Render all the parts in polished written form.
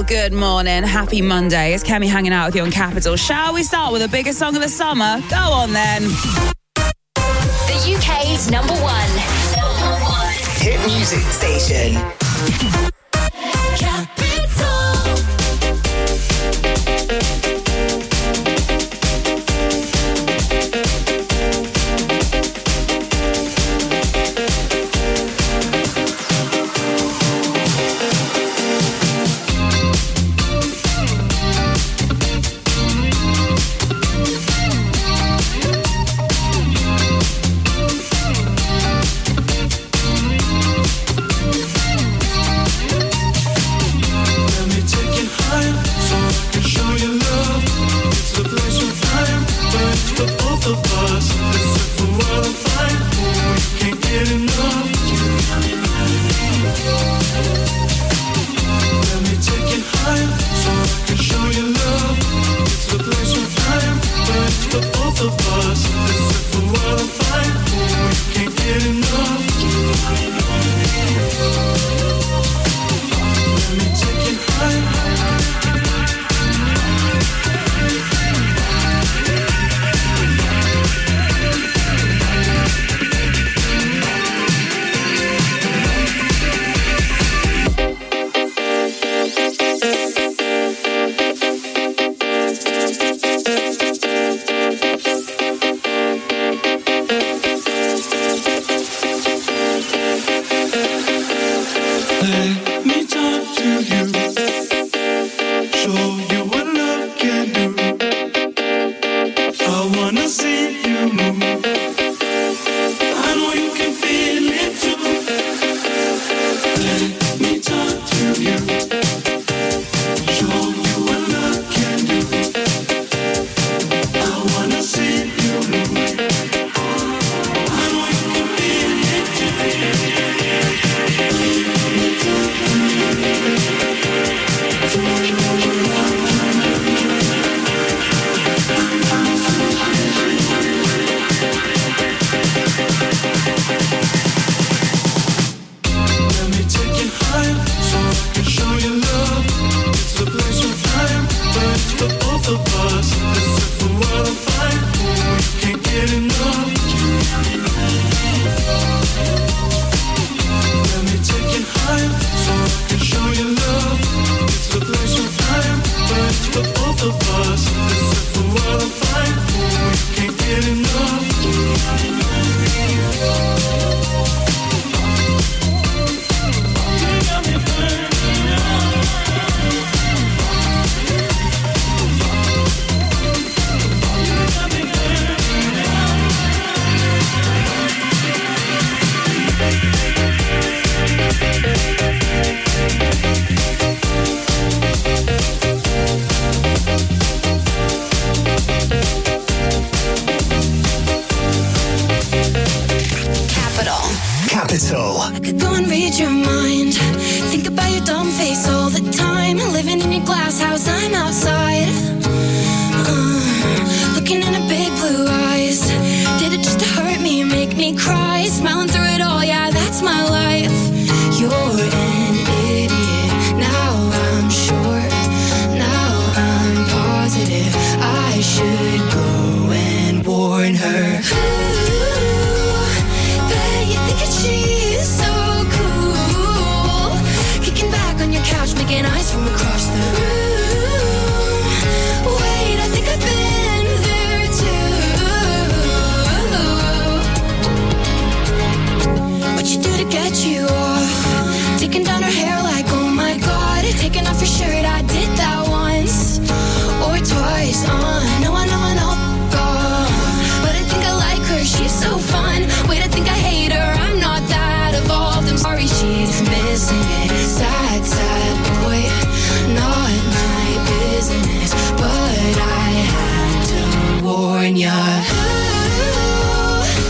Good morning. Happy Monday. It's Kemi hanging out with you on Capital. Shall we start with the biggest song of the summer? Go on then. The UK's number one hit music station.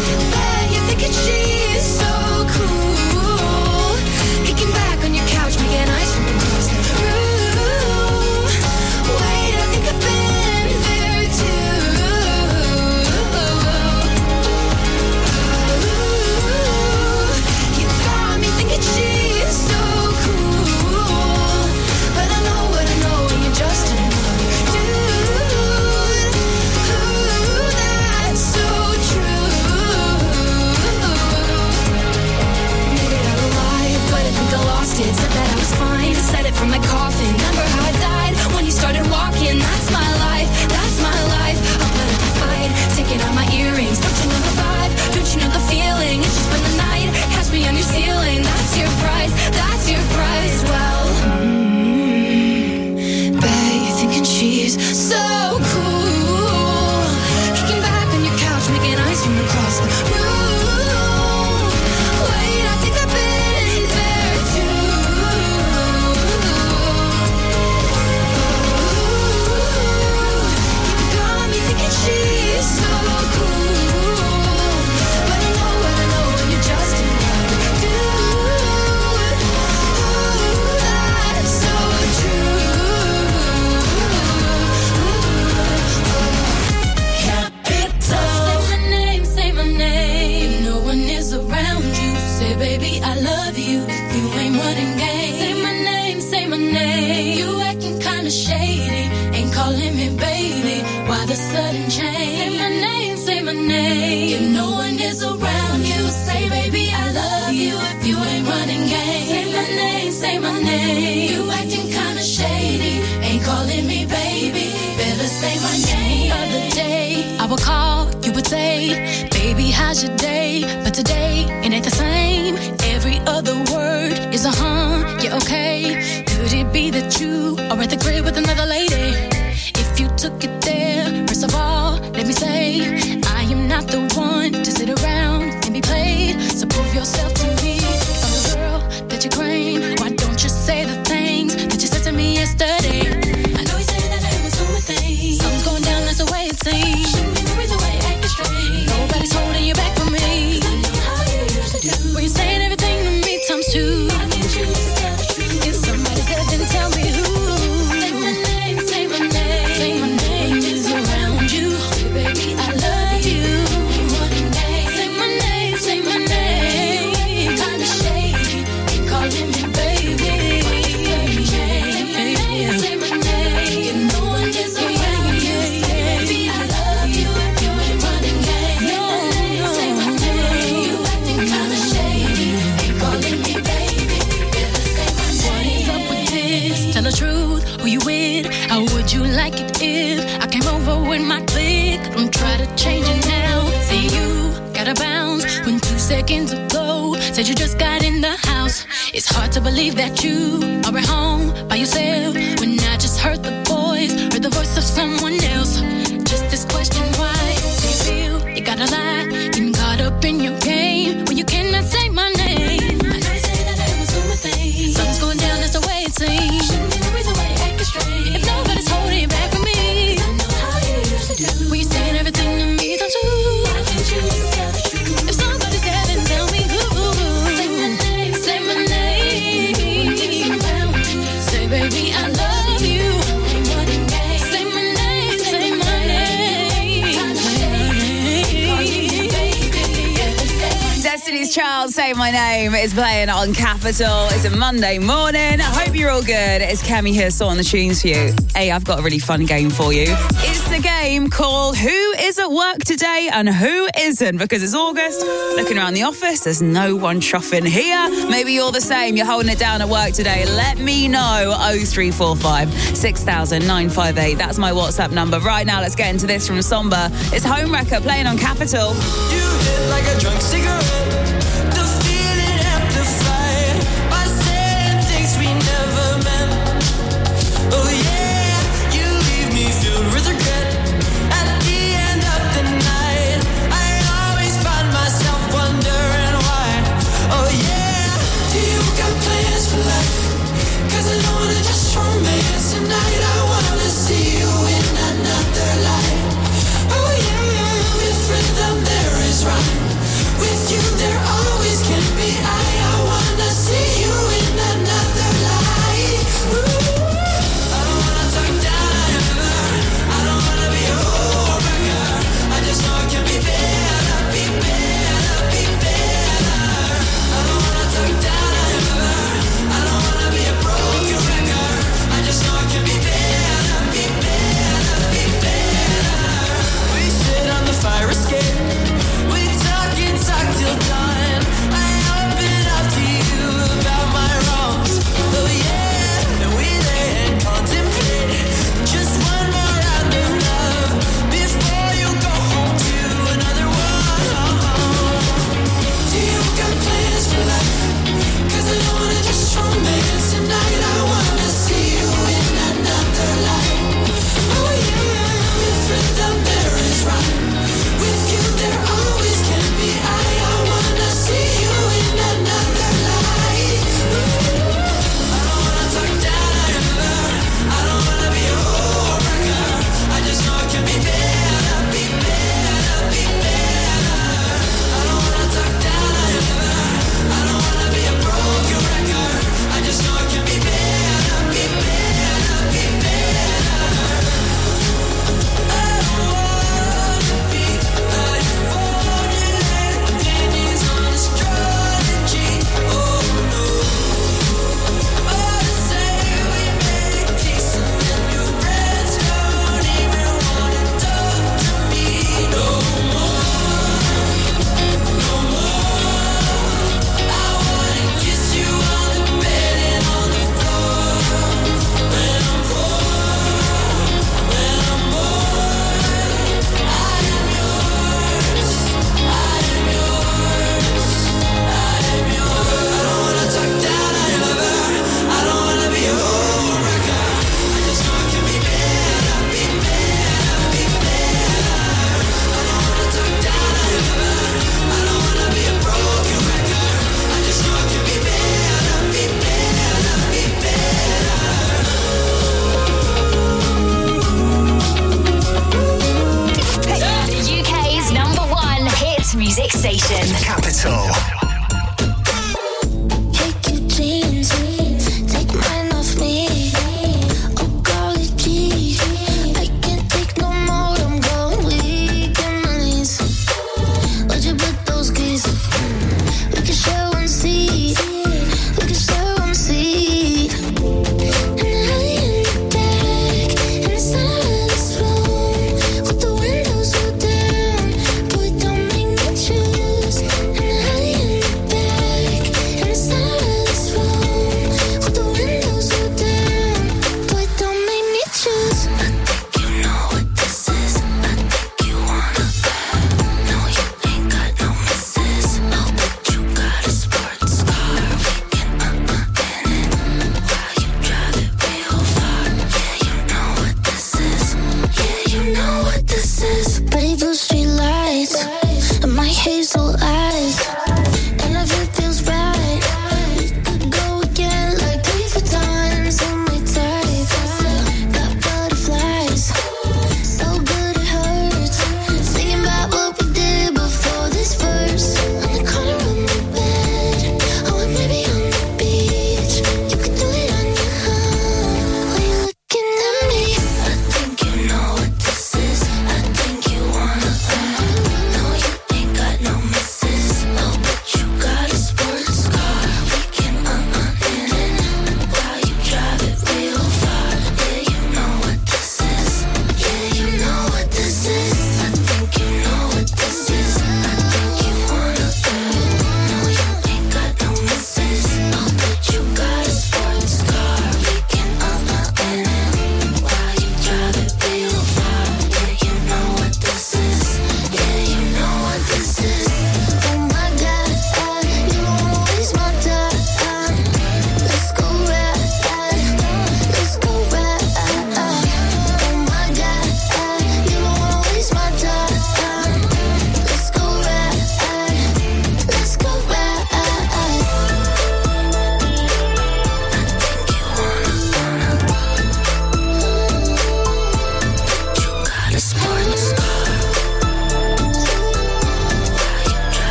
She's so cool, kicking back on your couch. my name. You acting kinda shady, ain't calling me baby. Better say my name. The other day, I would call, you would say, baby, how's your day? But today, it ain't the same. Every other word is a yeah, okay. Could it be that you are at the crib with another lady? If you took it there, first of all, let me say, I am not the one to sit around and be played. So prove yourself to me. If I'm the girl that you claim, why don't you say the things that you said to me yesterday? I know you said that I was doing things. Something's going down, that's the way it seems. Shouldn't be the reason why you're acting strange. Nobody's holding you back from me. 'Cause I know how you usually do. When you're saying everything to me times two. Why can't you just tell the truth? If somebody's there, then tell me who. Say my name, say my name. Say my name is around you. Baby, I love you. Say my name, say my name. Kinda shady, ain't calling me baby. Say my name, say my name. If no one is around you, say baby, I love you. If you ain't running game, say my name. You acting kinda shady, ain't calling me baby. Better say my name. What is up with this? Tell the truth, who you with? How would you like it if I came over with my clique? Don't try to change it now. See you gotta bounce when 2 seconds ago said you just got in the house. It's hard to believe that you are at home by yourself when I just heard the voice, heard the voice of someone else. Just this question, why do you feel you gotta lie? Getting caught up in your game when you cannot say my name. I know you say that I was doing my thing. Something's going down, that's the way it seems. Shouldn't be the reason why you're acting strange. If nobody's holding you back from me, 'cause I know how you usually do. When you're saying everything to me, don't you? Why can't you just tell the truth? If somebody's there, then tell me who. Say my name, say my name. Say baby, I love you. Say my name, say my name. Destiny's Child, Say My Name, is playing on Capital. It's a Monday morning. I hope you're all good. It's Kemi here sorting the tunes for you. Hey, I've got a really fun game for you. It's the game called Who Is at Work Today and Who Isn't? Because it's August, looking around the office, there's no one chuffing here. Maybe you're the same, you're holding it down at work today. Let me know. 0345 6000 958. That's my WhatsApp number. Right now, let's get into this from Somber. It's Homewrecker playing on Capital. You hit like a drunk cigarette. The feeling amplified by saying things we never meant. Oh yeah, you leave me filled with regret. At the end of the night, I always find myself wondering why. Oh yeah, do you got plans for life? 'Cause I don't wanna just romance tonight. I wanna see you in another light. Oh yeah, with rhythm there is rhyme. With you there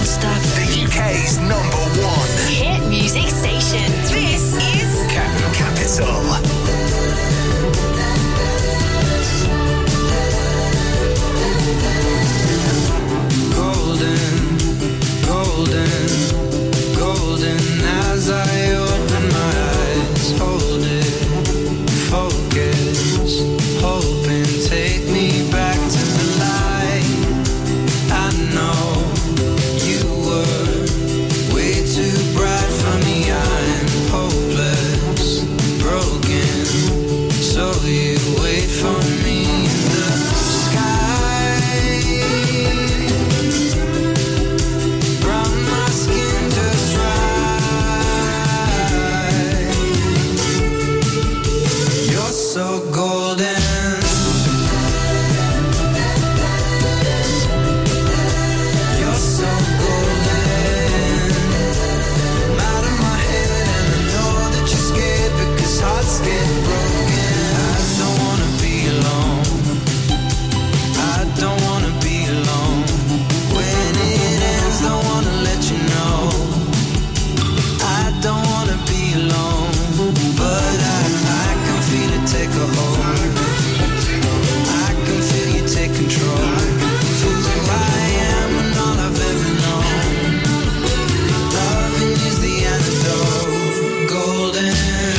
stop. The UK's #1 Hit music station. This is Capital. Golden as I open my eyes, hold it, focus, hoping, take me back to the light. I know you were way too bright for me, I'm hopeless, broken, so you wait for me in the sky. Brown my skin just right. You're so golden. You're so golden. I'm out of my head and I know that you're scared because hearts get broken. I don't wanna be alone. I don't wanna be alone. When it ends, don't wanna let you know. I don't wanna be alone, but I can feel it take a hold. I can feel you take control. For who I am and all I've ever known. Loving is the antidote. Golden.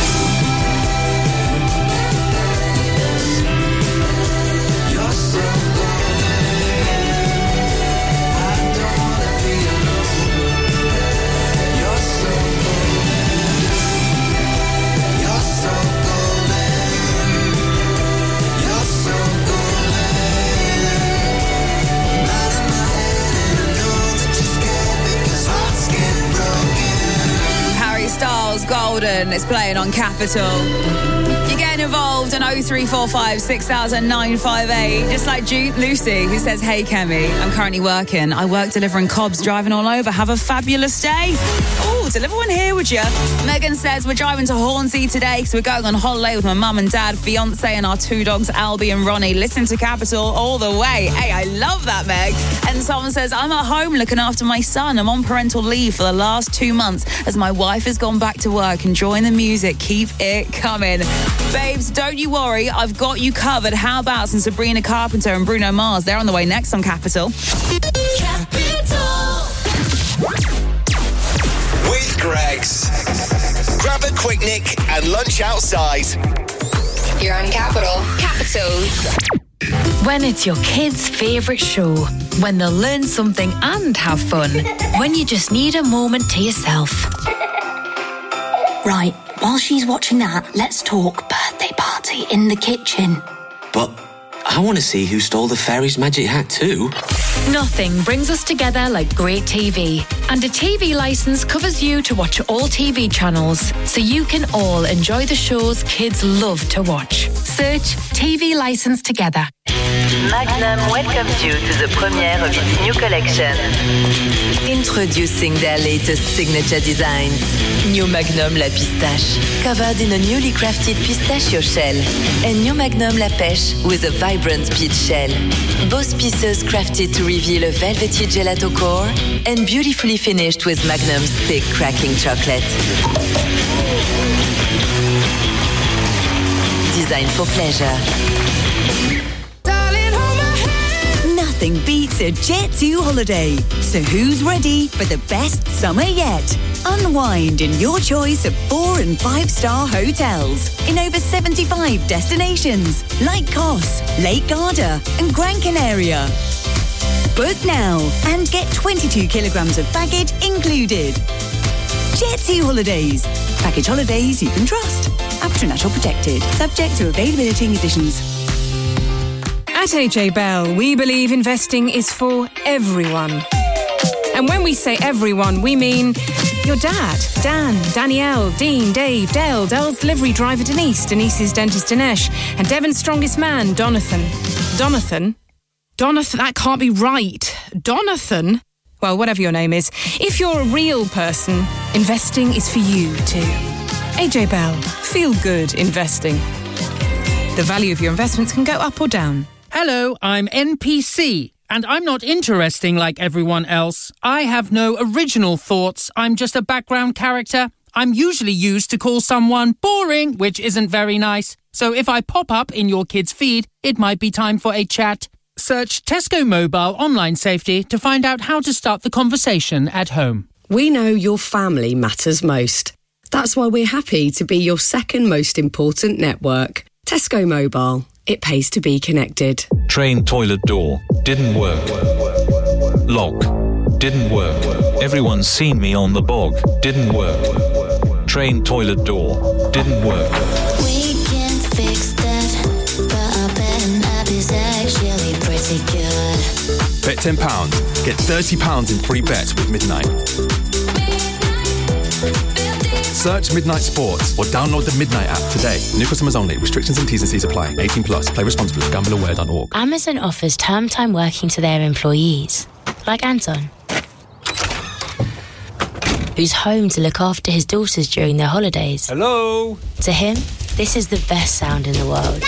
You're so golden. I don't wanna be alone. You're so golden. You're so golden. You're so golden. I'm out of my head and I know that you're scared because hearts get broken. Harry Styles, Golden, is playing on Capital. You're getting involved on 0345 6000 958. Just like Lucy, who says, hey, Kemi, I'm currently working. I work delivering cobs, driving all over. Have a fabulous day. Oh, deliver one here, would you? Megan says, we're driving to Hornsey today because we're going on holiday with my mum and dad, fiance, and our 2 dogs, Albie and Ronnie. Listen to Capital all the way. Hey, I love that, Meg. And someone says, I'm at home looking after my son. I'm on parental leave for the last 2 months as my wife has gone back to work, enjoying the music. Keep it coming. Babes, don't you worry. I've got you covered. How about some Sabrina Carpenter and Bruno Mars? They're on the way next on Capital. With Greggs. Grab a quick nick and lunch outside. You're on Capital. Capital. When it's your kids' favourite show, when they'll learn something and have fun, when you just need a moment to yourself. Right, while she's watching that, let's talk birthday party in the kitchen. But I want to see who stole the fairy's magic hat too. Nothing brings us together like great TV. And a TV licence covers you to watch all TV channels, so you can all enjoy the shows kids love to watch. Search TV Licence Together. Magnum welcomes you to the premiere of its new collection. Introducing their latest signature designs. New Magnum La Pistache, covered in a newly crafted pistachio shell. And New Magnum La Pêche with a vibrant peach shell. Both pieces crafted to reveal a velvety gelato core and beautifully finished with Magnum's thick cracking chocolate. Designed for pleasure. Nothing beats a Jet2 holiday. So who's ready for the best summer yet? Unwind in your choice of 4- and 5-star hotels in over 75 destinations like Kos, Lake Garda and Gran Canaria. Book now and get 22 kilograms of baggage included. Jet2 Holidays. Package holidays you can trust. After National Protected. Subject to availability and conditions. At AJ Bell, we believe investing is for everyone. And when we say everyone, we mean your dad, Dan, Danielle, Dean, Dave, Dale, Dale's delivery driver Denise, Denise's dentist Dinesh, and Devon's strongest man, Donathan. Donathan, that can't be right. Donathan? Well, whatever your name is. If you're a real person, investing is for you too. AJ Bell, feel good investing. The value of your investments can go up or down. Hello, I'm NPC, And I'm not interesting like everyone else. I have no original thoughts. I'm just a background character. I'm usually used to call someone boring, which isn't very nice. So if I pop up in your kid's feed, it might be time for a chat. Search Tesco Mobile Online Safety to find out how to start the conversation at home. We know your family matters most. That's why we're happy to be your second most important network. Tesco Mobile. It pays to be connected. Train toilet door. Didn't work. Lock. Didn't work. Everyone's seen me on the bog. Didn't work. Train toilet door. Didn't work. We can fix that, but our betting app is actually pretty good. Bet £10. Get £30 in free bets with Midnight. Search Midnight Sports or download the Midnight app today. New customers only. Restrictions and T's and C's apply. 18 plus. Play responsibly. GambleAware.org. Amazon offers term time working to their employees, like Anton, who's home to look after his daughters during their holidays. Hello. To him, this is the best sound in the world.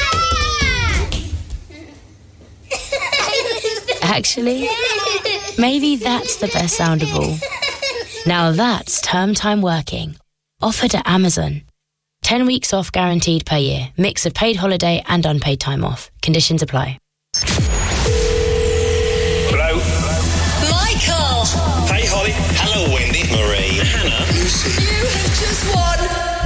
Actually, maybe that's the best sound of all. Now that's term time working. Offered at Amazon. 10 weeks off guaranteed per year. Mix of paid holiday and unpaid time off. Conditions apply. Hello. Michael. Hey, Holly. Hello, Wendy. Marie. Hannah. Lucy. You have just won.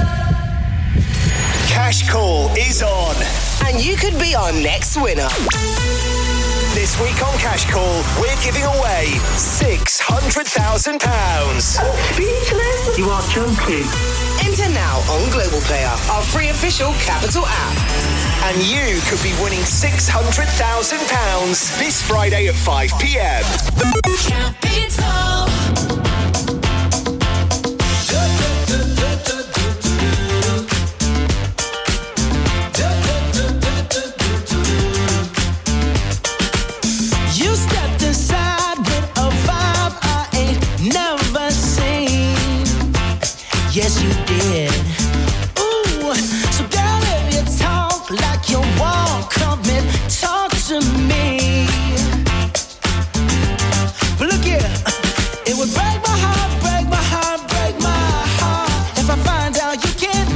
Cash Call is on. And you could be our next winner. This week on Cash Call, we're giving away £600,000. Speechless? You are joking. Enter now on Global Player, our free official Capital app. And you could be winning £600,000 this Friday at 5 p.m. Capital. You stepped inside with a vibe I ain't never seen. Yes, you did. Ooh, so girl, if you talk like you walk, come and talk to me. But look here, it would break my heart, break my heart, break my heart if I find out you can't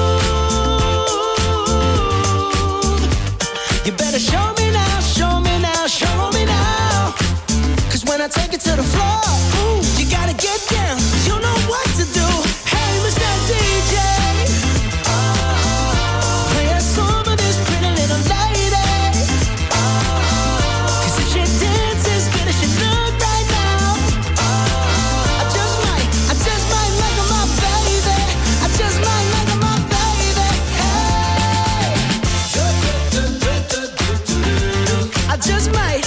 move. You better show me now, show me now, show me now. Cause when I take it to the floor, ooh, you gotta get down. You know what to do. Hey, Mr. DJ, play a song of this pretty little lady. Cause if she dances good as she look right now, I just might like her, my baby. I just might like her, my baby. Hey, I just might.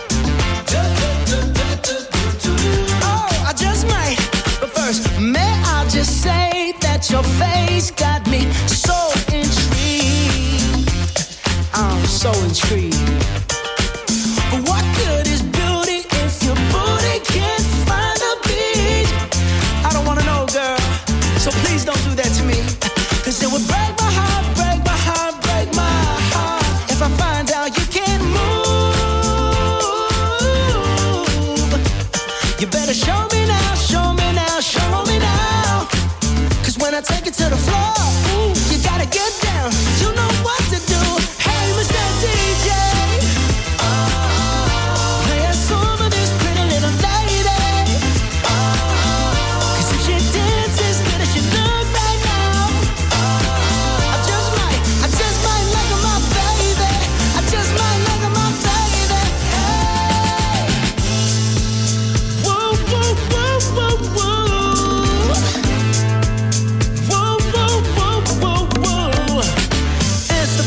Oh, I just might. But first, may I just say that your face got me so intrigued. I'm so intrigued. But what good is beauty if your booty can't find a beat? I don't wanna know, girl. So please don't do that to me. Cause it would break my heart, break my heart, break my heart if I find out you can't move. You better show me now, show me now, show me now. Cause when I take it to the floor, ooh, you gotta get down. You know what to do. Hey, Mr. DJ, play a song of this pretty little lady. Cause if she dances good as she look right now, I just might like her, my baby. I just might like her, my baby. Hey, whoa, whoa, whoa, whoa, whoa. Whoa, whoa, whoa, whoa, whoa. It's the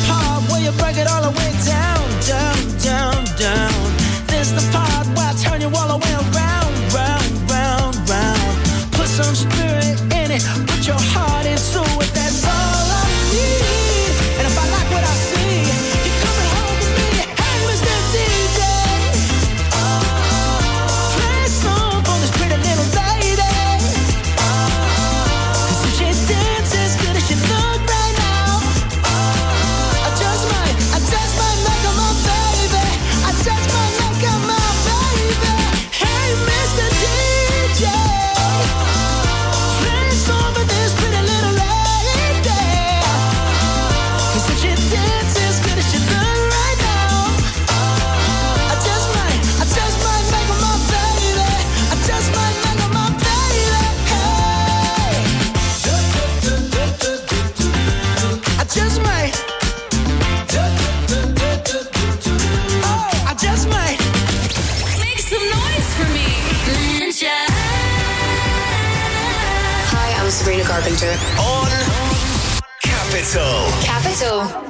I'm Sabrina Carpenter. On Capital. Capital.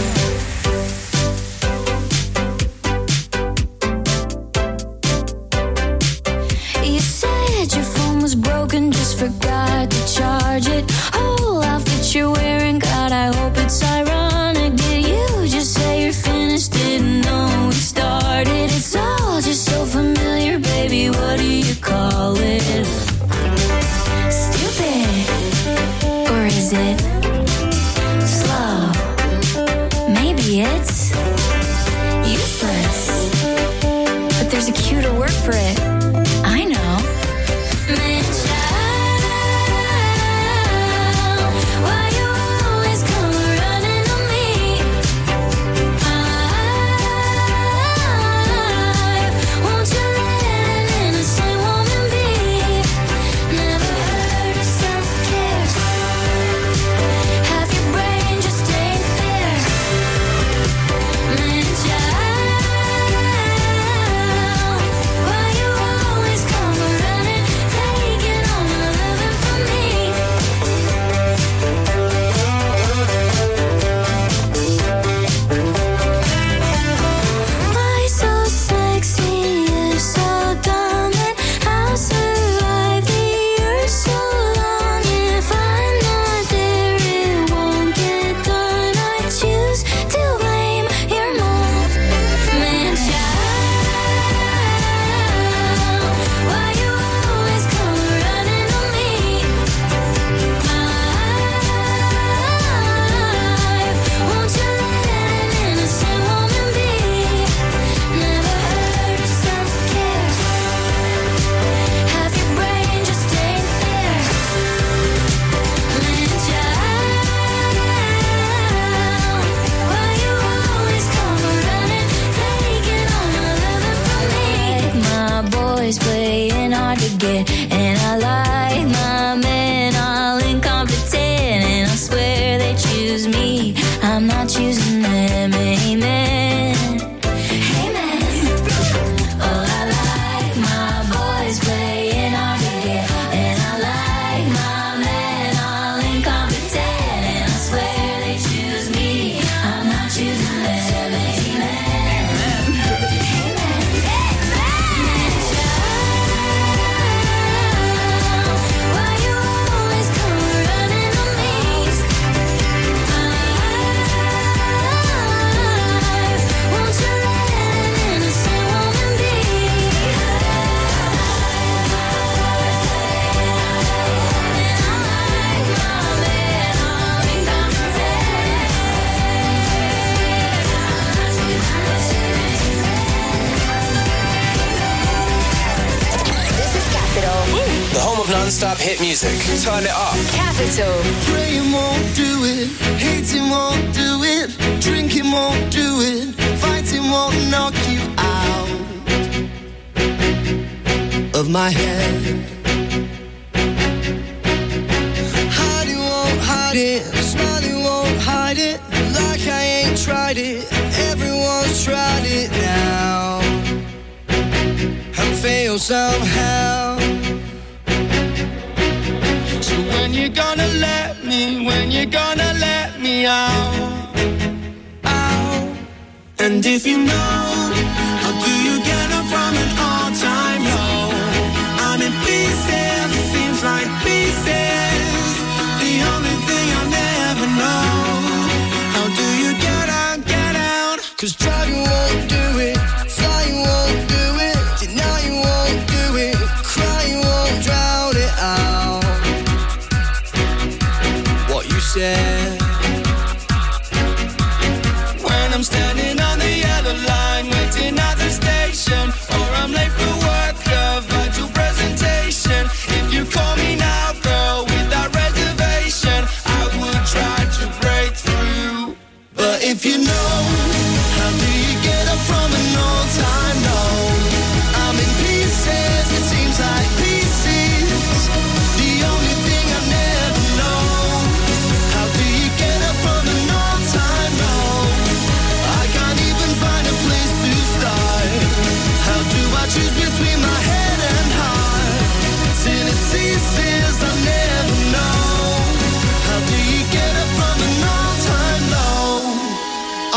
You said your phone was broken, just forgot to charge it. Whole outfit you're wearing, God, I hope it's ironic. Did you just say you're finished? Didn't know we started. It's all just so familiar, baby. What do you call it? Stupid, or is it slow? Maybe it's useless, but there's a cuter word for it. I know. Man, child, why you always come running to me? Won't you let an innocent woman be? Never heard of self-care. Have your brain just ain't fair. Man, child, why you always come running, taking all my loving from me? Why so sexy, you're so dumb, and how survive the years so long? If I'm not there, it won't get done. I choose to blame your mom. Man, child, why you always come running to me? Won't you let an innocent woman be? Never heard of self-care. Have your brain just ain't fair. Man, child, why you always come running, taking all my loving from me? My boys playing hard to get, and I like my men all incompetent, and I swear they choose me, I'm not choosing them. Amen. Amen. Oh, I like my boys playing hard to get, and I like my men all incompetent, and I swear they choose me, I'm not choosing them. Why you always come running to me? Won't you let an innocent woman be? This is Capital. The home of non-stop hit music. Turn it up. Capital. Praying won't do it, hating won't do it, drinking won't do it, fighting won't knock you out of my head. Hiding won't hide it, smiling won't hide it, like I ain't tried it, everyone's tried it now, and failed somehow. So when you gonna let me, when you gonna let me out, out? And if you know, how do you get up from an all-time low? I'm in pieces, it seems like pieces, the only thing I'll never know. How do you get out, get out? 'Cause driving won't do it, flying won't do it, denying won't do it, crying won't drown it out. What you said. When I'm standing on the yellow line, waiting at the station, or I'm late for work, a vital presentation. If you call me now, girl, without reservation, I would try to break through. But if you know, how do you get up from an all-time low? I'm in pieces, it seems like pieces, the only thing I've never known. How do you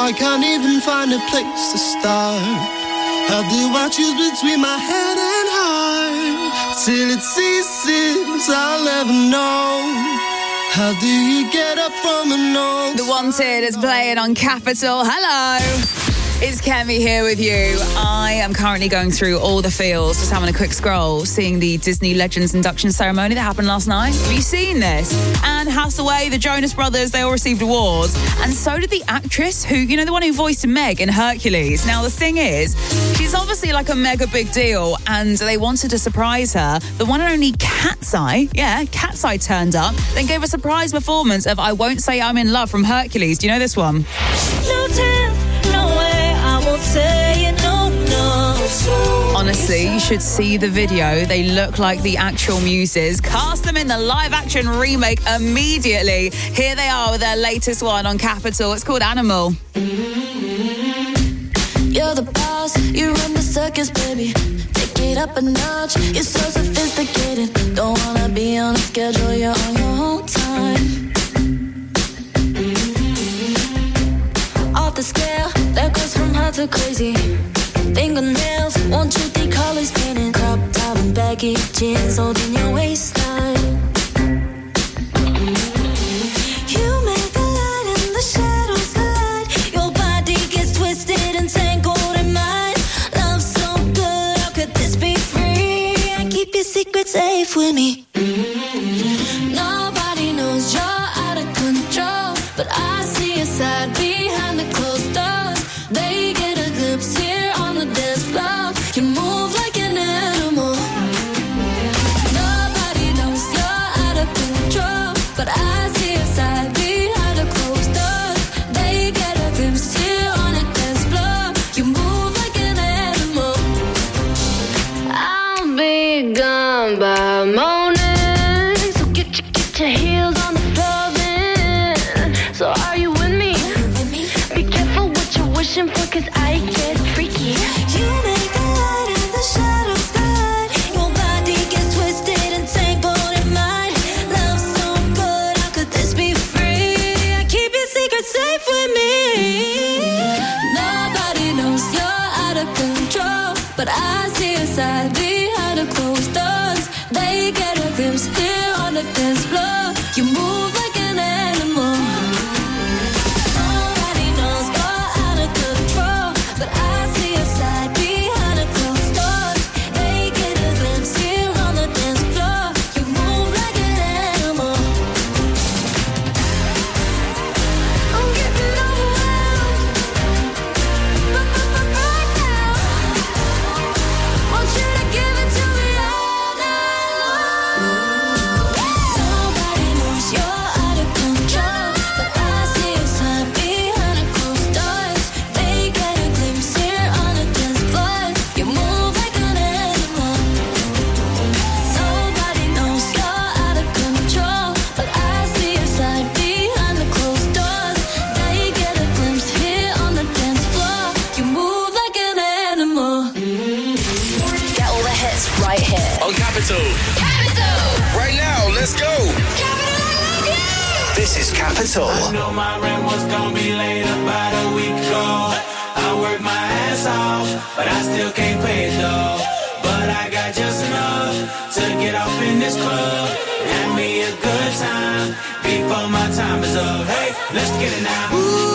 I can't even find a place to start. How do I choose between my head and heart? Till it ceases, I'll never know. How do you get up from an old... The Wanted is playing on Capital. Hello. It's Kemi here with you. I am currently going through all the feels, just having a quick scroll, seeing the Disney Legends induction ceremony that happened last night. Have you seen this? Anne Hathaway, the Jonas Brothers, they all received awards. And so did the actress who, you know, the one who voiced Meg in Hercules. Now, the thing is, she's obviously like a mega big deal, and they wanted to surprise her. The one and only Cat's Eye turned up, then gave a surprise performance of I Won't Say I'm in Love from Hercules. Do you know this one? No chance, no way. I won't say it, no. Honestly, you should see the video. They look like the actual muses. Cast them in the live-action remake immediately. Here they are with their latest one on Capital. It's called Animal. You're the boss, you run the circus, baby. Take it up a notch, you're so sophisticated. Don't wanna be on a schedule, you're on your own time. Off the scale, that goes from hot to crazy. Fingernails, won't you think colors painted? Crop top and baggy jeans holding your waistline. You make the light and the shadows collide. Your body gets twisted and tangled in mine. Love so good, how could this be free? I keep your secret safe with me. Nobody knows you're out of control, but I see your side behind the closed doors. They get a glimpse here on the dance floor. You move like an animal. Nobody knows you're out of control, but I see your side behind the closed doors. They get a glimpse here on the dance floor. You move like an animal. I'll be gone by morning, so get your heels on the floor then. So are you with me? Be careful what you're wishing for, 'cause I get freaky. You make the light and the shadows collide. Your body gets twisted and tangled in mine. Love so good, how could this be free? I keep your secret safe with me. Nobody knows you're out of control, but I see your side behind the closed doors. They get a glimpse here on the dance floor. You move like an animal. Nobody knows you're out of control, but I see your side behind the closed doors. They get a glimpse here on the dance floor. You move like an animal. I'm getting overwhelmed right now. Want you to give it to me all night long. Nobody knows you're out of control, but I see your side behind the closed doors. They get a glimpse here on the dance floor. You move like an animal. Nobody knows you're out of control, but I see your side behind the closed doors. They get a glimpse here on the dance floor. You move like an animal. Get all the hits right here. On Capital. Right now, let's go. This is Capital. I know my rent was gonna be late about a week ago. I worked my ass off, but I still can't pay it though. But I got just enough to get off in this club. Have me a good time before my time is up. Hey, let's get it now.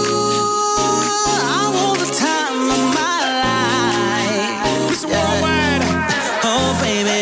I want the time of my life. It's worldwide. Oh, baby.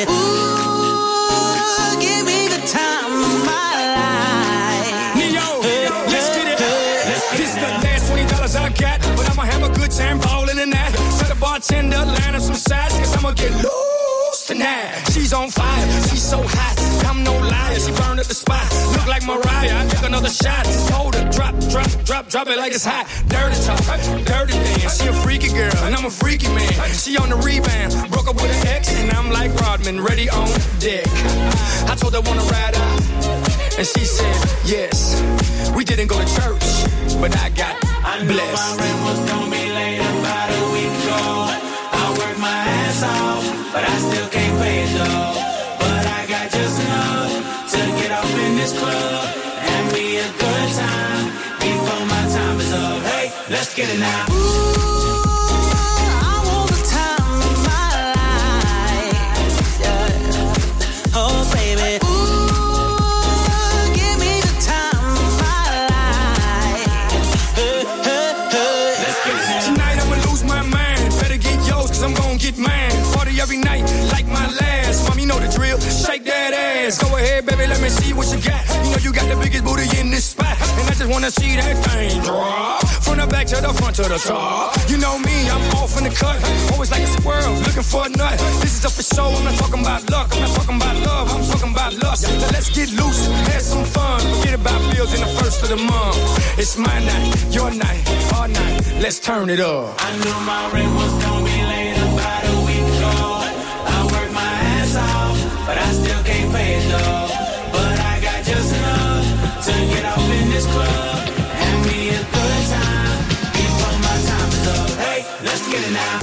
Give me the time of my life. Neo, let's get it. This is the last $20 I got, but I'ma have a good time ballin' in that. Tell the bartender, line up some sides, 'cause I'ma get loose tonight. She's on fire, she's so hot. I'm no liar, she burned up the spot. Look like Mariah, I took another shot. Told her, drop it like it's hot. Dirty talk, dirty dance. She a freaky girl, and I'm a freaky man. She on the rebound, broke up with an ex, and I'm like Rodman, ready on deck. I told her wanna ride out, and she said yes. We didn't go to church, but I got blessed. My rent was gonna be late about a week ago. I worked my ass off, but I still can't pay it though. But I got just enough to get off in this club and be a good time before my time is up. Hey, let's get it it now. I want the time of my life. Yeah. Oh, baby. Give me the time of my life. Let's get it now. Tonight I'ma lose my mind. Better get yours, cause I'm gon' get mine. Party every night, like my last. Mom, you know the drill. Shake that ass. Go ahead, baby, let me see what you got. You know you got the biggest booty in this spot. And I just wanna see that thing drop. From the back to the front to the top. You know me, I'm off in the cut. Always like a squirrel, looking for a nut. This is up for show, I'm not talking about luck. I'm not talking about love, I'm talking about lust. Now let's get loose, have some fun. Forget about bills in the first of the month. It's my night, your night, our night. Let's turn it up. I knew my rent was gonna be late about a week ago. I worked my ass off, but I still can't pay it though. But I got just enough to get off in this club. Have me a good time before my time is up. Hey, let's get it now.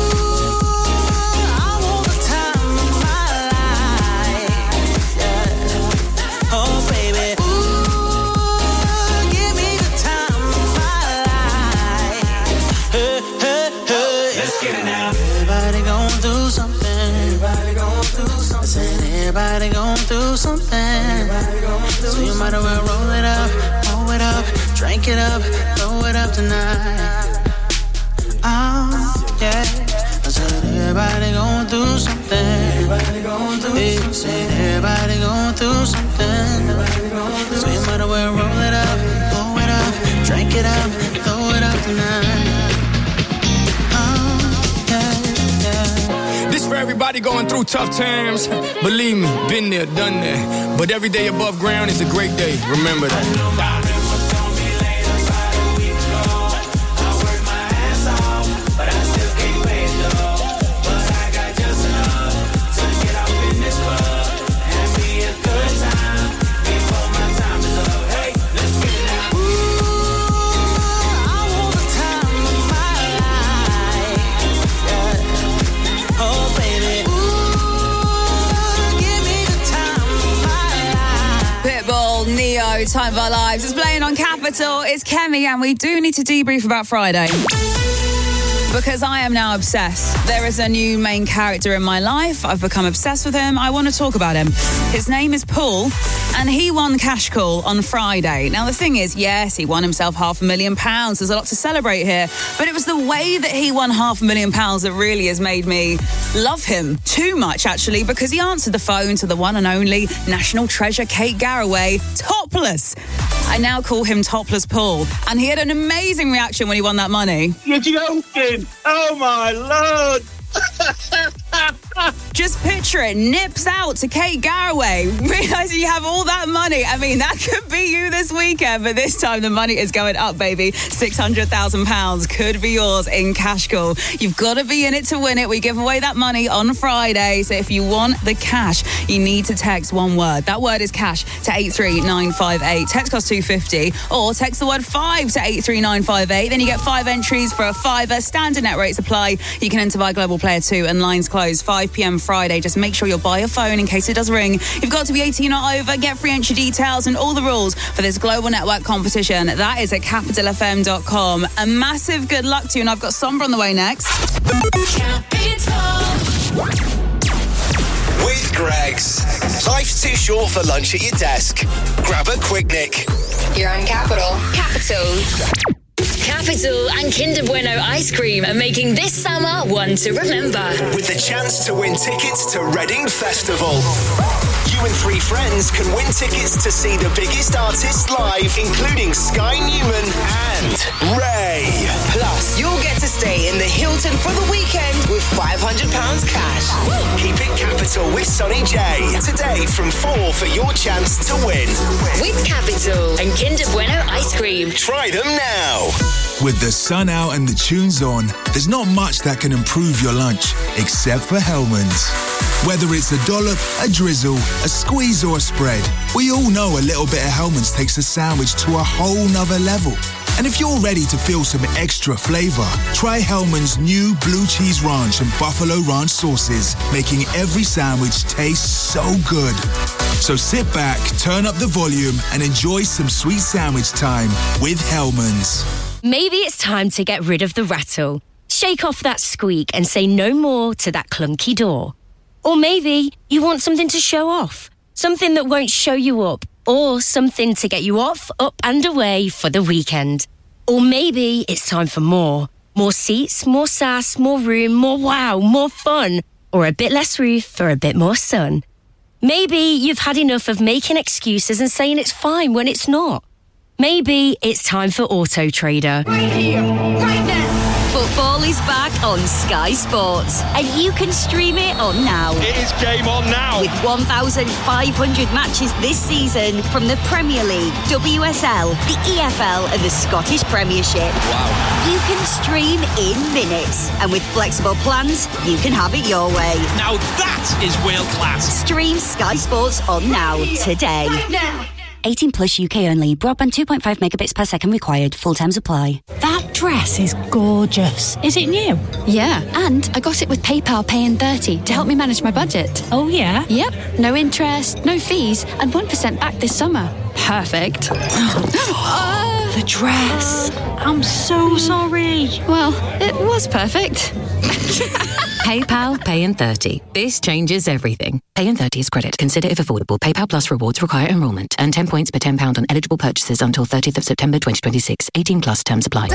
I want the time of my life. Yeah. Oh, baby. Give me the time of my life. Let's get it now. Everybody gon' do something. Everybody gon' do something. I said everybody gon' do something. So you might as well roll it up, drink it up, throw it up tonight. Oh, yeah. I said everybody gon' do something. Everybody gon' do something. Said everybody gon' do something. So you might as well roll it up, blow it up, drink it up, throw it up tonight. This for everybody going through tough times. Believe me, been there, done that. But every day above ground is a great day. Remember that. Time of Our Lives is playing on Capital. It's Kemi, and we do need to debrief about Friday. Because I am now obsessed. There is a new main character in my life. I've become obsessed with him. I want to talk about him. His name is Paul, and he won Cash Call on Friday. Now, the thing is, yes, he won himself £500,000. There's a lot to celebrate here. But it was the way that he won £500,000 that really has made me love him too much, actually, because he answered the phone to the one and only national treasure, Kate Garraway, topless. I now call him Topless Paul. And he had an amazing reaction when he won that money. You're joking! Oh, my Lord! Just picture it, nips out to Kate Garraway, realising you have all that money. I mean, that could be you this weekend, but this time the money is going up, baby. £600,000 could be yours in Cash Call. You've got to be in it to win it. We give away that money on Friday, so if you want the cash, you need to text one word. That word is cash to 83958. Text costs $2.50, or text the word 5 to 83958. Then you get 5 entries for a £5. Standard net rates apply. You can enter by Global Player 2, and lines close 5 p.m. Friday. Just make sure you're by your phone in case it does ring. You've got to be 18 or over. Get free entry details and all the rules for this global network competition. That is at capitalfm.com. A massive good luck to you, and I've got Sombra on the way next. With Greggs. Life's too short for lunch at your desk. Grab a Quick Nick. You're on Capital. Capital and Kinder Bueno ice cream are making this summer one to remember. With the chance to win tickets to Reading Festival. You and 3 friends can win tickets to see the biggest artists live, including Sky Newman and Ray. Plus, you'll get to stay in the Hilton for the weekend with £500 cash. Keep it Capital with Sonny J. Today from 4 for your chance to win. With Capital and Kinder Bueno ice cream. Try them now. With the sun out and the tunes on, there's not much that can improve your lunch, except for Hellmann's. Whether it's a dollop, a drizzle, a squeeze or a spread, we all know a little bit of Hellmann's takes a sandwich to a whole nother level. And if you're ready to feel some extra flavour, try Hellmann's new blue cheese ranch and buffalo ranch sauces, making every sandwich taste so good. So sit back, turn up the volume and enjoy some sweet sandwich time with Hellmann's. Maybe it's time to get rid of the rattle. Shake off that squeak and say no more to that clunky door. Or maybe you want something to show off. Something that won't show you up. Or something to get you off, up and away for the weekend. Or maybe it's time for more. More seats, more sass, more room, more wow, more fun. Or a bit less roof for a bit more sun. Maybe you've had enough of making excuses and saying it's fine when it's not. Maybe it's time for Auto Trader. Right here, right now. Football is back on Sky Sports, and you can stream it on now. It is game on now. With 1,500 matches this season from the Premier League, WSL, the EFL, and the Scottish Premiership. Wow. You can stream in minutes, and with flexible plans, you can have it your way. Now that is world class. Stream Sky Sports on now, today. Right now. 18 plus UK only. Broadband 2.5 megabits per second required. Full terms apply. That dress is gorgeous. Is it new? Yeah, and I got it with PayPal Pay in 30 to help me manage my budget. Oh, yeah? Yep. No interest, no fees, and 1% back this summer. Perfect. The dress. I'm so sorry. Well, it was perfect. PayPal Pay in 30. This changes everything. Pay in 30 is credit. Consider if affordable. PayPal Plus rewards require enrolment. Earn 10 points per £10 on eligible purchases until 30th of September 2026. 18 plus terms apply.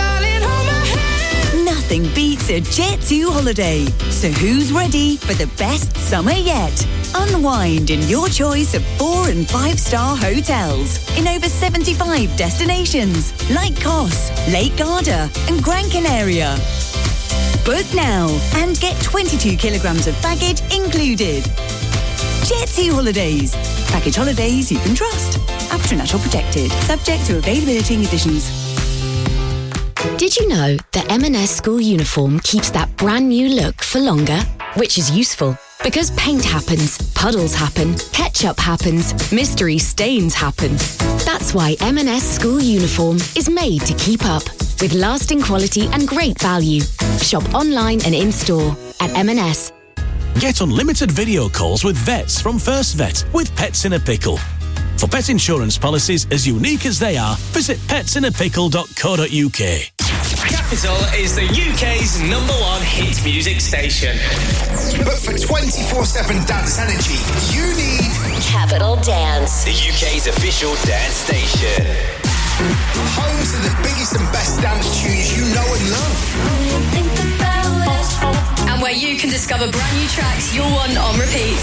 Nothing beats a Jet2 holiday. So who's ready for the best summer yet? Unwind in your choice of 4 and 5-star hotels in over 75 destinations like Kos, Lake Garda and Gran Canaria. Book now and get 22 kilograms of baggage included. Jet2 Holidays. Package holidays you can trust. After National Protected. Subject to availability and conditions. Did you know the M&S school uniform keeps that brand new look for longer? Which is useful because paint happens, puddles happen, ketchup happens, mystery stains happen. That's why M&S school uniform is made to keep up with lasting quality and great value. Shop online and in-store at M&S. Get unlimited video calls with vets from First Vet with Pets in a Pickle. For pet insurance policies as unique as they are, visit petsinappickle.co.uk. Capital is the UK's #1 hit music station. But for 24/7 dance energy, you need Capital Dance, the UK's official dance station. Home to the biggest and best dance tunes you know and love. and where you can discover brand new tracks you'll want on repeat.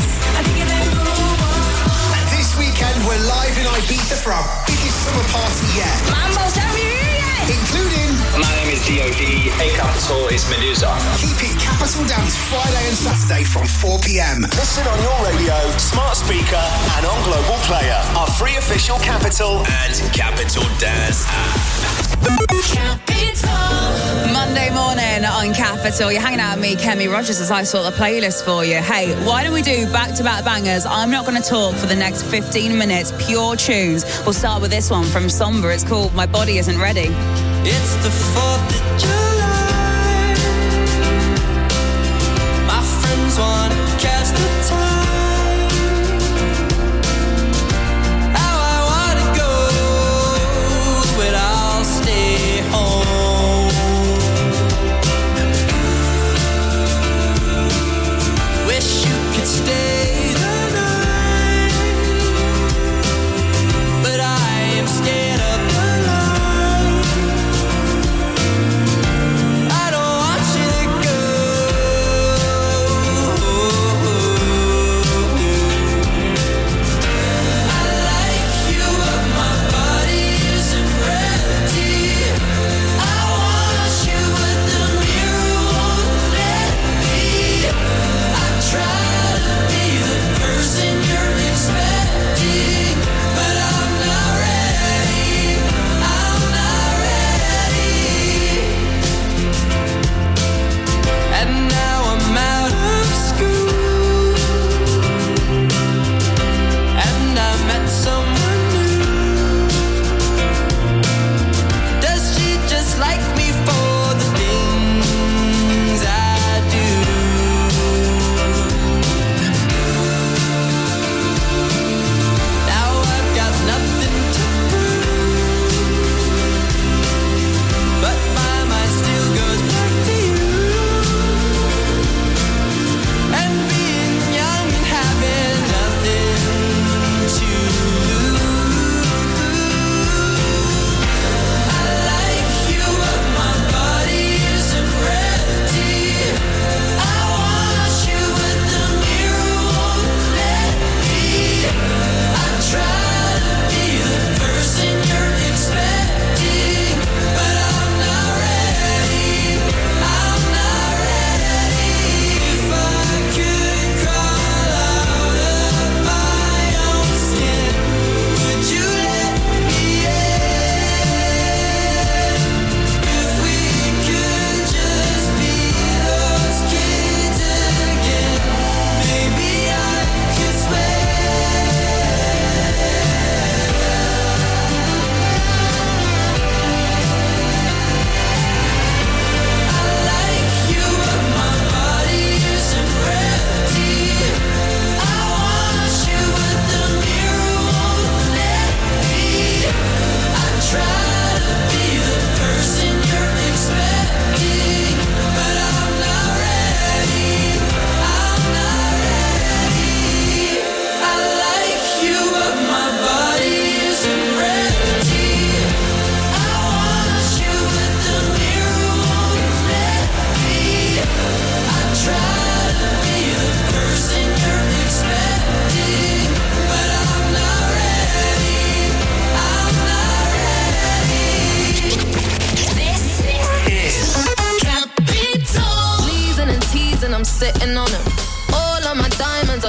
This weekend, we're live in Ibiza for our biggest summer party yet. Mambo's including... My name is D.O.D. A Capital is Medusa. Keep it Capital Dance Friday and Saturday from 4 p.m. Listen on your radio, smart speaker, and on Global Player. Our free official Capital and Capital Dance app. Monday morning on Capital. You're hanging out with me, Kemi Rogers, as I sort the playlist for you. Hey, why don't we do back-to-back bangers? I'm not going to talk for the next 15 minutes. Pure tunes. We'll start with this one from Somber. It's called My Body Isn't Ready. It's the 4th of July. My friends want to catch the time. How I want to go, but I'll stay home. Wish you could stay the night, but I am scared of the light. I don't want you to go.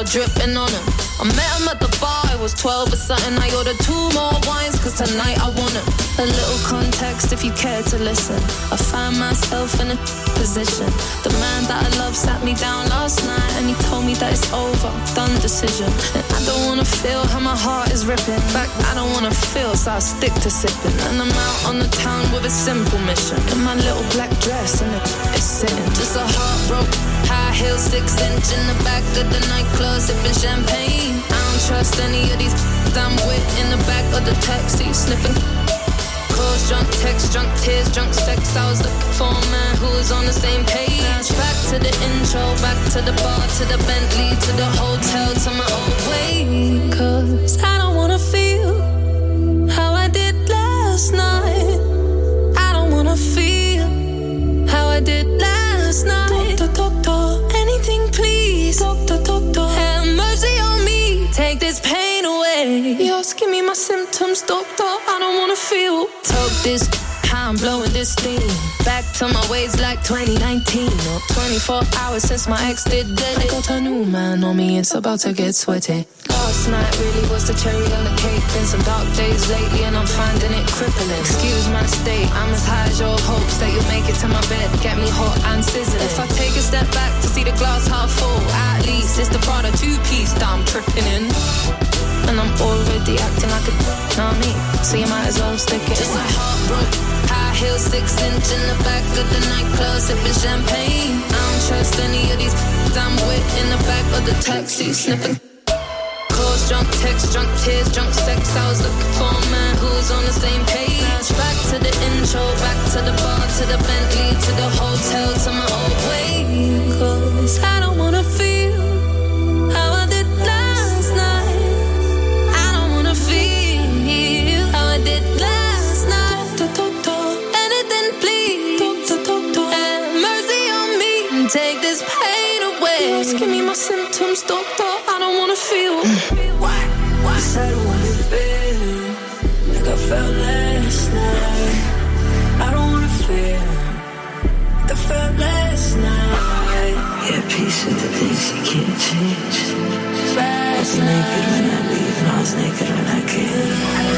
dripping on him. I met him at the bar, I was 12 or something. I ordered 2 more wines, cause tonight I want him. A little context if you care to listen. I find myself in a position. The man that I love sat me down last night and he told me that it's over, done decision. And I don't wanna feel how my heart is ripping. In fact, I don't wanna feel, so I stick to sipping. And I'm out on the town with a simple mission. In my little black dress and it's sitting. Just a heartbroken, high heel, 6-inch in the back of the nightclub, sipping champagne. I don't trust any of these I'm with in the back of the taxi, sniffing. Calls, drunk texts, drunk tears, drunk sex. I was looking for a man who was on the same page. Back to the intro, back to the bar, to the Bentley, to the hotel, to my own way. Cause I don't wanna feel how I did last night. I don't wanna feel how I did last night. Doctor, anything please. Doctor, have mercy on me. Take this pain away. You're asking me my symptoms, doctor. I don't wanna feel. Talk this, how I'm blowing this steam. Back to my ways like 2019. Or 24 hours since my ex did dead. I got a new man on me, it's about to get sweaty. Last night really was the cherry on the cake. Been some dark days lately and I'm finding it crippling. Excuse my state, I'm as high as your hopes that you'll make it to my bed, get me hot and sizzling. If I take a step back to see the glass half full, at least it's the Prada 2-piece that I'm tripping in. And I'm already acting like a know me, so you might as well stick it. Just a heartbroken, high heel, 6-inch in the back of the nightclub, sipping champagne. I don't trust any of these I'm with in the back of the taxi, sniffing. Calls, drunk texts, drunk tears, drunk sex. I was looking for a man who was on the same page. Back to the intro, back to the bar, to the Bentley, to the hotel, to my old way. Cause I don't wanna feel how I did last night. I don't wanna feel how I did last night. Doctor, anything please. Doctor, have mercy on me. Take this pain away. You're asking me my symptoms, doctor. I don't wanna feel. Why? I don't wanna feel like I felt last night. I don't wanna feel like I felt last night. Yeah, peace with the things you can't change. Last night. Naked when I leave and I was naked when I came.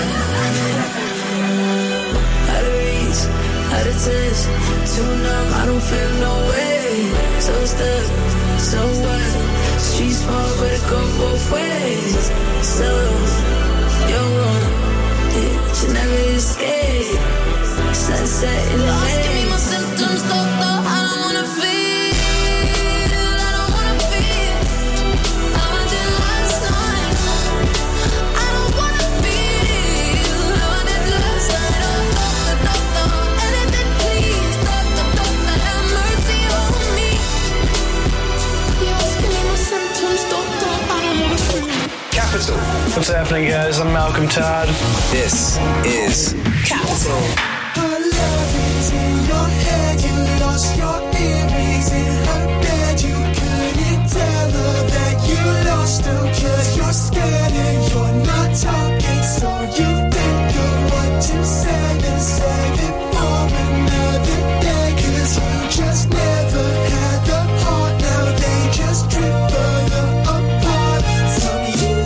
Out of reach, out of touch, too numb, I don't feel no way. So stuck, so what? Street smart, but it go both ways. So, you're wrong, yeah, you never escape. Sunset in the way. Give me my symptoms, doctor, I don't wanna feel. I don't wanna feel how I did last night. I don't wanna feel how I did last night. Oh, doctor, anything please. Doctor, have mercy on me. You're asking me my symptoms, doctor, I don't wanna feel. Capital. What's happening, guys? I'm Malcolm Todd. This is Capital. Her love is in your head, you lost your earrings in her bed. You couldn't tell her that you lost her, cause you're scared and you're not talking. So you think of what to say and save it for another day. Cause you just never had the heart, now they just drift further apart from you.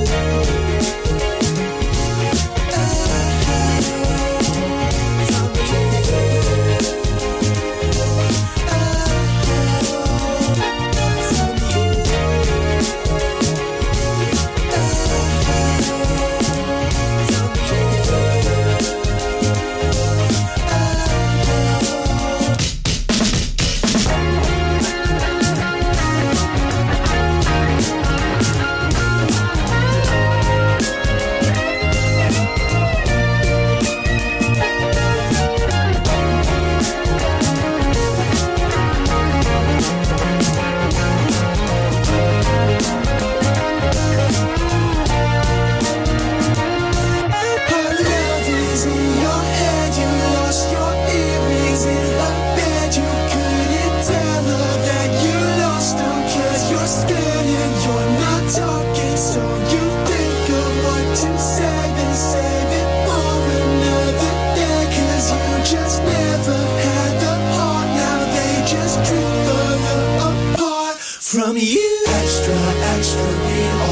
From you, extra, extra, read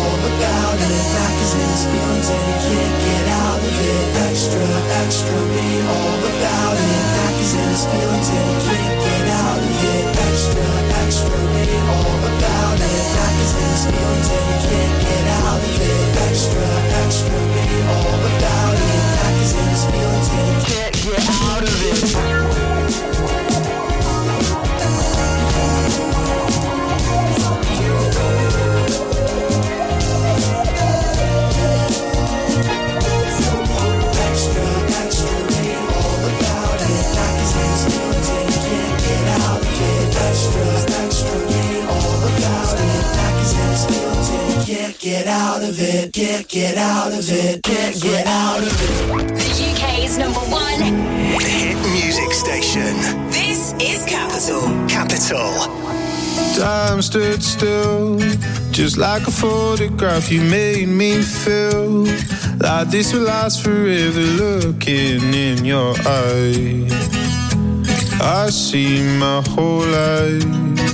it, get out of it, get out of it. The UK's #1 hit music station. This is Capital. Capital. Time stood still, just like a photograph. You made me feel like this will last forever. Looking in your eyes, I see my whole life.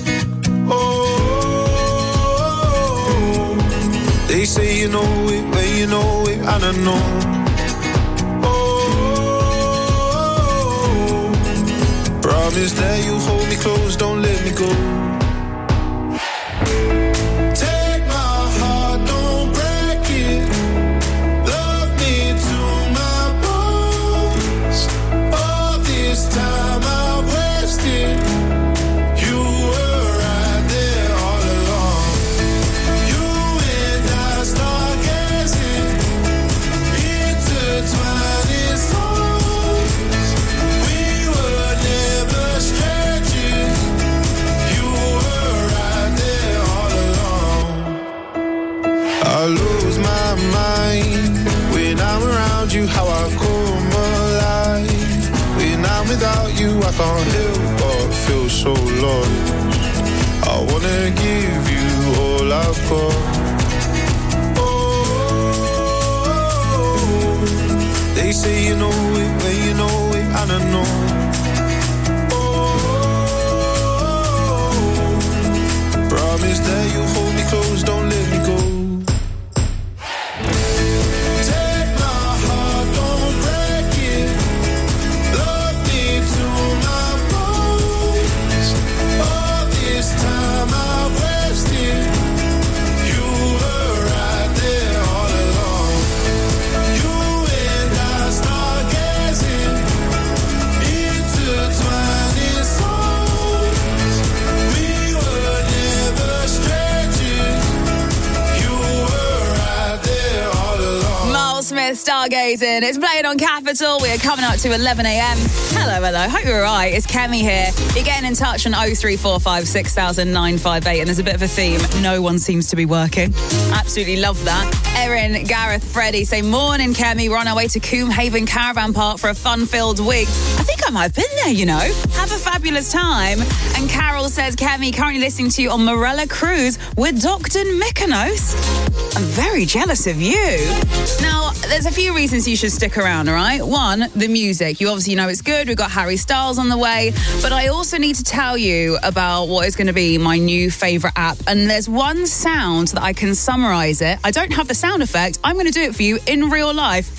Oh, they say you know it, well you know it, and I know. Oh, promise that you'll hold me close, don't let me go. I lose my mind when I'm around you, how I come alive. When I'm without you, I can't help but feel so lost. I wanna give you all I've got. Oh, they say you know it, well you know it, and I know. Oh, promise that you'll hold me close, don't let me go. Stargazing. It's playing on Capital. We are coming up to 11 a.m. Hello. Hope you're all right. It's Kemi here. You're getting in touch on 0345 6000 958, and there's a bit of a theme. No one seems to be working. Absolutely love that. Erin, Gareth, Freddie say, morning, Kemi. We're on our way to Coombe Caravan Park for a fun-filled week. I think I might have been there, you know. Have a fabulous time. And Carol says, Kemi, currently listening to you on Morella Cruise with Dr. Mykonos. I'm very jealous of you. Now, there's a few reasons you should stick around, all right? One, the music. You obviously know it's good. We've got Harry Styles on the way. But I also need to tell you about what is going to be my new favourite app. And there's one sound that I can summarise it. I don't have the sound effect. I'm going to do it for you in real life.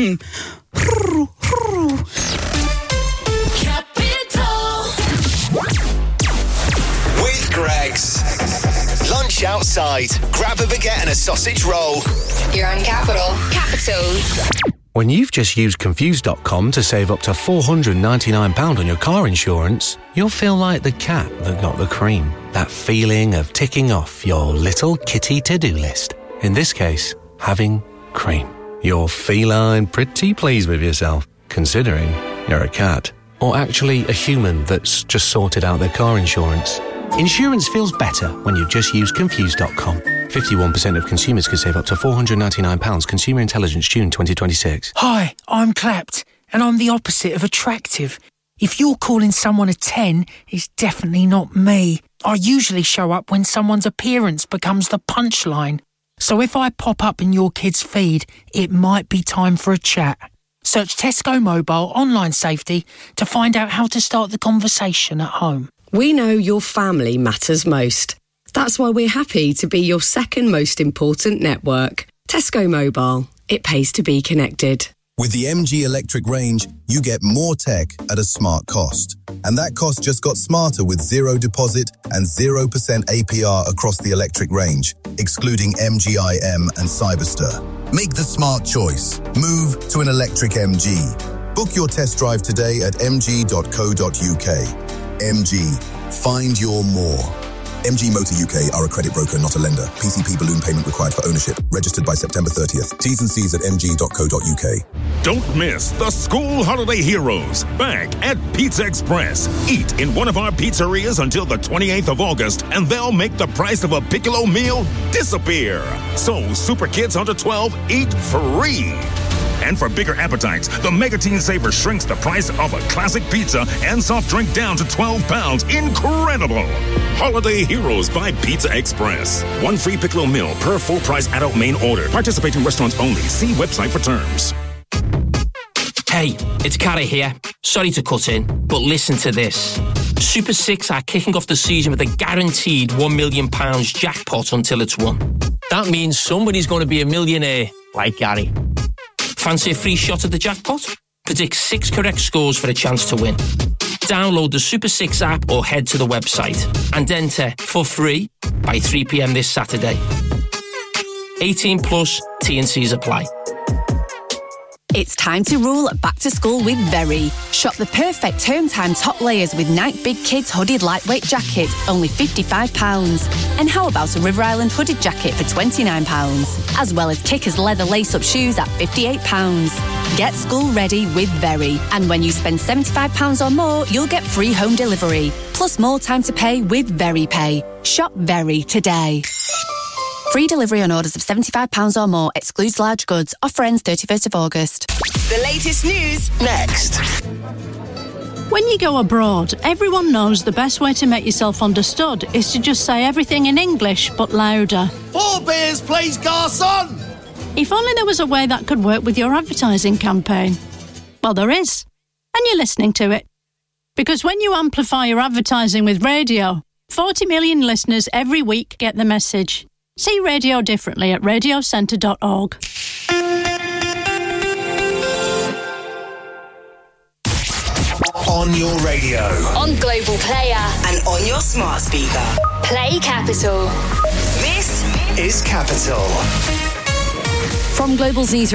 With Greggs. Lunch outside. Grab a baguette and a sausage roll. You're on Capital. Capital. When you've just used Confused.com to save up to £499 on your car insurance, you'll feel like the cat that got the cream. That feeling of ticking off your little kitty to-do list. In this case, having cream. You're feline pretty pleased with yourself, considering you're a cat. Or actually a human that's just sorted out their car insurance. Insurance feels better when you just use Confused.com. 51% of consumers could save up to £499. Consumer Intelligence, June 2026. Hi, I'm Clapped, and I'm the opposite of attractive. If you're calling someone a 10, it's definitely not me. I usually show up when someone's appearance becomes the punchline. So if I pop up in your kid's feed, it might be time for a chat. Search Tesco Mobile Online Safety to find out how to start the conversation at home. We know your family matters most. That's why we're happy to be your second most important network. Tesco Mobile. It pays to be connected. With the MG electric range, you get more tech at a smart cost. And that cost just got smarter with zero deposit and 0% APR across the electric range, excluding MG-IM and Cyberster. Make the smart choice. Move to an electric MG. Book your test drive today at mg.co.uk. MG. Find your more. MG Motor UK are a credit broker, not a lender. PCP balloon payment required for ownership. Registered by September 30th. T's and C's at mg.co.uk. Don't miss the School Holiday Heroes back at Pizza Express. Eat in one of our pizzerias until the 28th of August, and they'll make the price of a Piccolo meal disappear. So super kids under 12 eat free. And for bigger appetites, the Mega Teen Saver shrinks the price of a classic pizza and soft drink down to £12. Incredible! Holiday Heroes by Pizza Express. One free Piccolo meal per full price adult main order. Participating restaurants only. See website for terms. Hey, it's Carrie here. Sorry to cut in, but listen to this. Super 6 are kicking off the season with a guaranteed £1 million jackpot until it's won. That means somebody's going to be a millionaire, like Gary. Fancy a free shot at the jackpot? Predict 6 correct scores for a chance to win. Download the Super 6 app or head to the website and enter for free by 3 p.m. this Saturday. 18 plus, T&Cs apply. It's time to roll back to school with Very. Shop the perfect term time top layers with Nike Big Kids hooded lightweight jacket, only £55. And how about a River Island hooded jacket for £29? As well as Kickers leather lace-up shoes at £58. Get school ready with Very. And when you spend £75 or more, you'll get free home delivery. Plus more time to pay with Very Pay. Shop Very today. Free delivery on orders of £75 or more. Excludes large goods. Offer ends 31st of August. The latest news next. When you go abroad, everyone knows the best way to make yourself understood is to just say everything in English, but louder. 4 beers, please, garçon! If only there was a way that could work with your advertising campaign. Well, there is. And you're listening to it. Because when you amplify your advertising with radio, 40 million listeners every week get the message. See radio differently at radiocentre.org. On your radio. On Global Player. And on your smart speaker. Play Capital. This is Capital. From Global's News